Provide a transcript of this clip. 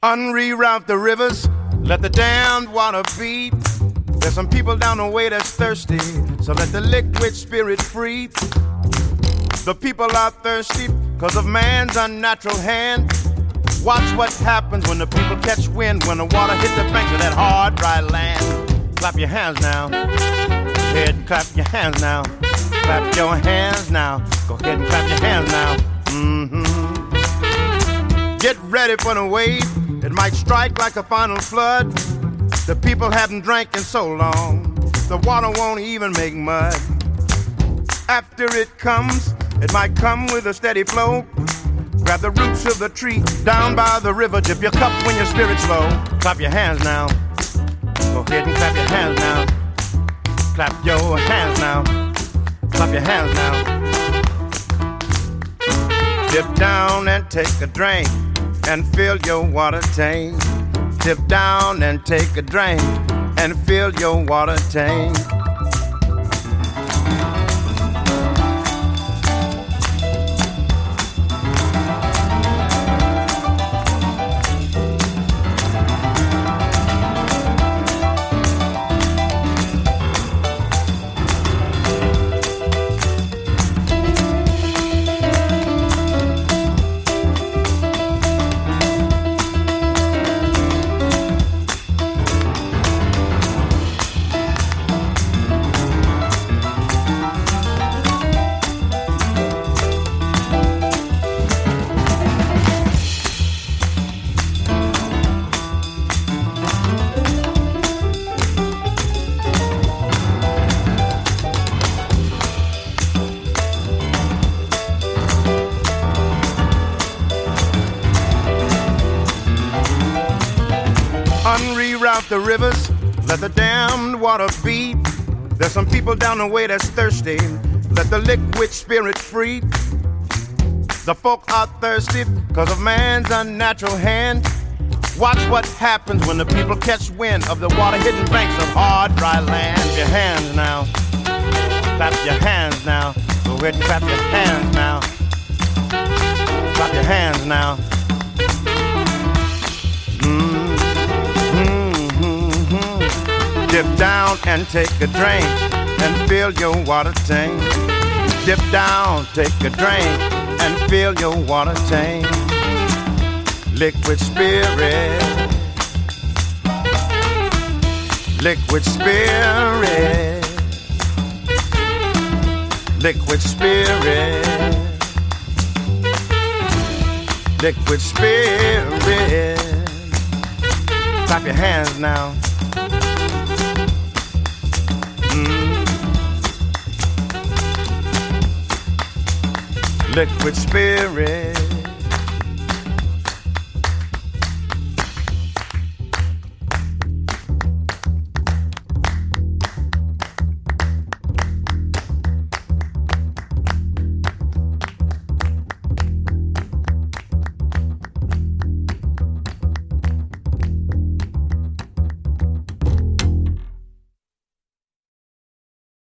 Unreroute the rivers, let the damned water beat. There's some people down the way that's thirsty, so let the liquid spirit free. The people are thirsty because of man's unnatural hand. Watch what happens when the people catch wind, when the water hits the banks of that hard, dry land. Clap your hands now. Go ahead and clap your hands now. Clap your hands now. Go ahead and clap your hands now. Get ready for the wave. It might strike like a final flood. The people haven't drank in so long, the water won't even make mud. After it comes, it might come with a steady flow. Grab the roots of the tree down by the river. Dip your cup when your spirit's low. Clap your hands now. Go ahead and clap your hands now. Clap your hands now. Clap your hands now. Dip down and take a drink and fill your water tank. Dip down and take a drink and fill your water tank. Unreroute the rivers, let the damned water beat. There's some people down the way that's thirsty, let the liquid spirit free. The folk are thirsty because of man's unnatural hand. Watch what happens when the people catch wind of the water hitting banks of hard, dry land. Clap your hands now. Clap your hands now. Go ahead and clap your hands now. Clap your hands now. Dip down and take a drink and fill your water tank. Dip down, take a drink and fill your water tank. Liquid spirit, liquid spirit, liquid spirit, liquid spirit. Clap your hands now. Liquid spirit.